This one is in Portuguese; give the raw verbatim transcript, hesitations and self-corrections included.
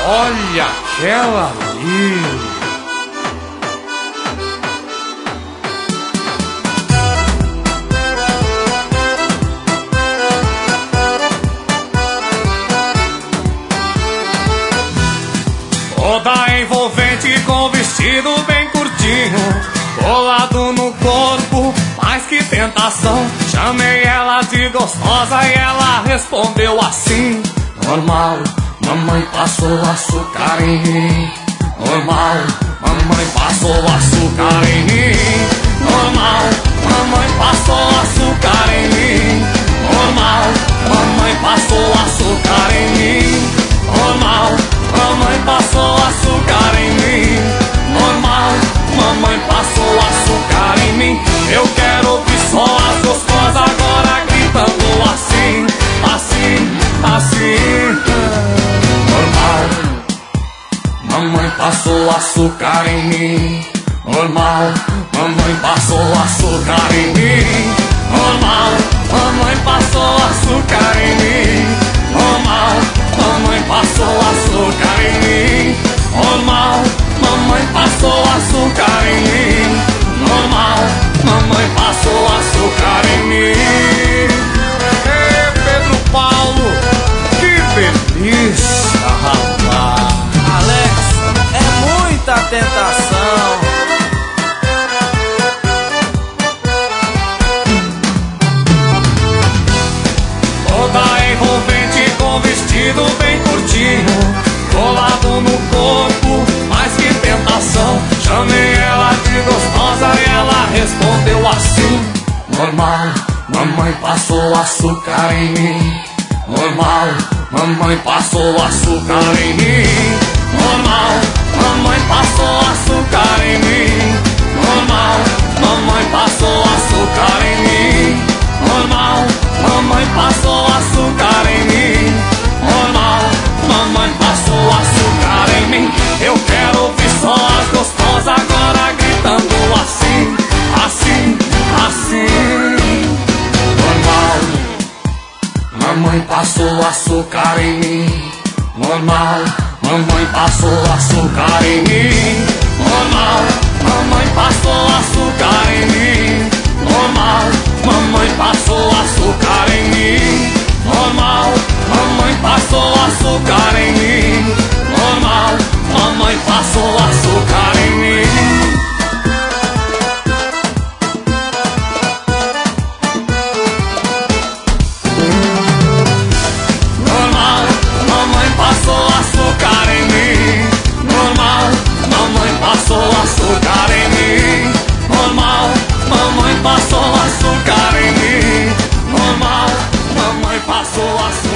Olha aquela ali. Toda envolvente com vestido bem curtinho, colado no corpo, mais que tentação. Chamei ela de gostosa e ela respondeu assim: normal, mamãe passou açúcar em mim. Normal, mamãe passou açúcar em mim. Normal, mamãe passou açúcar em mim. Normal, mamãe passou açúcar em mim. Normal, mamãe passou açúcar em mim. Normal, mamãe passou açúcar em mim. Eu quero ouvir só as gostosas agora gritando assim, assim, assim. Normal, mamãe passou açúcar em mim. Normal, mamãe passou açúcar em mim. Normal, mamãe passou açúcar em mim. Normal, mamãe passou açúcar em mim. Normal, mamãe passou açúcar em mim. Normal, mamãe passou açúcar em mim. Ei, Pedro Paulo, que delícia, rapaz. Alex, é muita tentação. Toda envolvente com vestido bem curtinho, colado no corpo, mais que tentação. Chamei ela de gostosa e ela respondeu assim: normal, mamãe passou açúcar em mim. Normal, mamãe passou açúcar em mim. Normal, mamãe passou açúcar em mim. Normal, mamãe passou açúcar em mim. Normal, mamãe passou açúcar em mim. Normal, mamãe passou açúcar em mim. Eu quero ouvir só as gostosas agora gritando assim, assim, assim. Normal, mamãe passou açúcar em mim. Normal, mamãe passou açúcar em mim. Normal, mamãe passou açúcar em mim. Normal, mamãe passou açúcar em mim. Normal, mamãe passou açúcar em mim. Normal, mamãe passou açúcar em mim. Normal, mamãe passou açúcar em mim. Normal, mamãe passou açúcar em mim. Normal, mamãe passou açúcar em mim. Normal, mamãe passou açúcar.